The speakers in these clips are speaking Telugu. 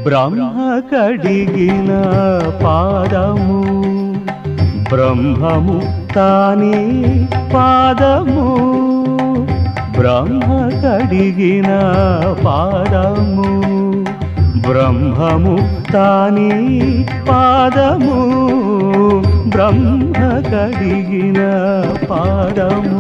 బ్రహ్మ కడిగిన పాదము బ్రహ్మము తానే పాదము బ్రహ్మ కడిగిన పాదము బ్రహ్మము తానే పాదము బ్రహ్మ కడిగిన పాదము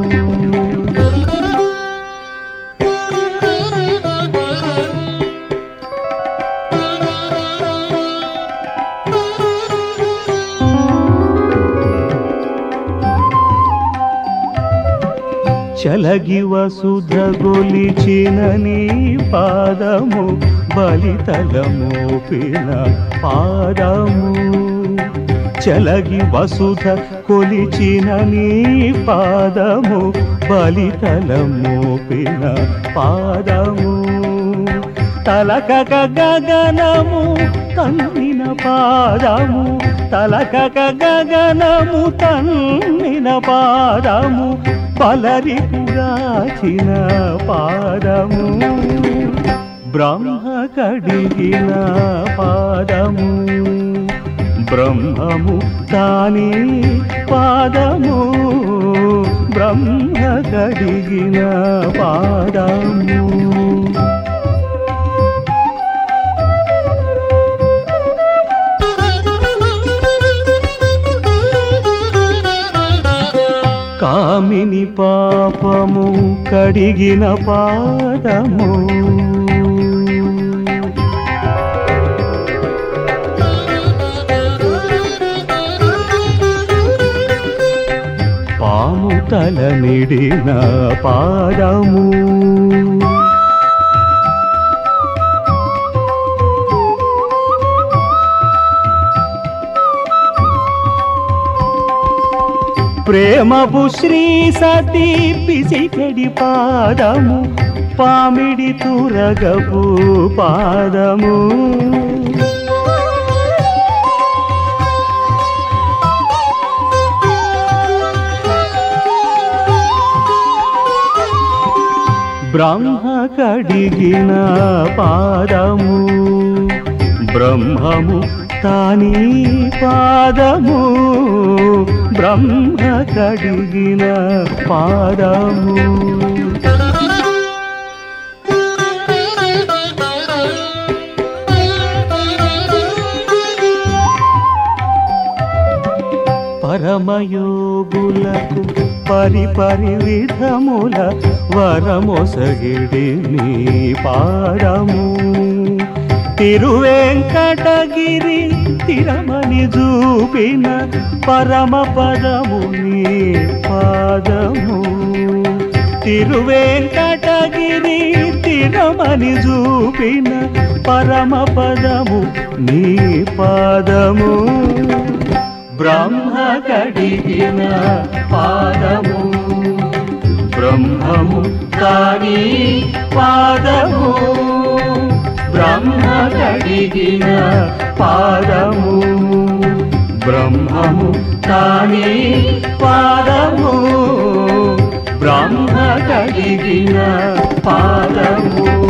చలగి వసుధ గొలిచిన నీ పాదము బలితలమోపిన పాదము చలగి వసుధ కొలిచిన నీ పాదము బలితలమోపిన పాదము తలకక గగనము తన్నిన పాదము తలకక గగనము తన్నిన పాదము పలరి పురాచిన పాదము బ్రహ్మ కడిగిన పాదము బ్రహ్మము తానే పాదము బ్రహ్మ కడిగిన పాదము కామిని పాపము కడిగిన పాదము పాము తల నిడిన పాదము ప్రేమపు శ్రీ సతీ పిసికెడి పాదము పామిడి తురగపు పాదము బ్రహ్మ కడిగిన పాదము బ్రహ్మము తానే పాదము బ్రహ్మ కడిగిన పాదము పరమయోగులకు పరిపరి విధముల వరమొసగిడి నీ పాదము తిరువెంకటగిరి తిరమని చూపిన పరమ పదము నీ పాదము తిరువెంకటగిరి తిరమని చూపిన పరమ పదము నీ పాదము బ్రహ్మ కడిగిన పాదము బ్రహ్మము తానే పాదము బ్రహ్మ కడిగిన పాదము బ్రహ్మము తానే పాదము బ్రహ్మ కడిగిన పాదము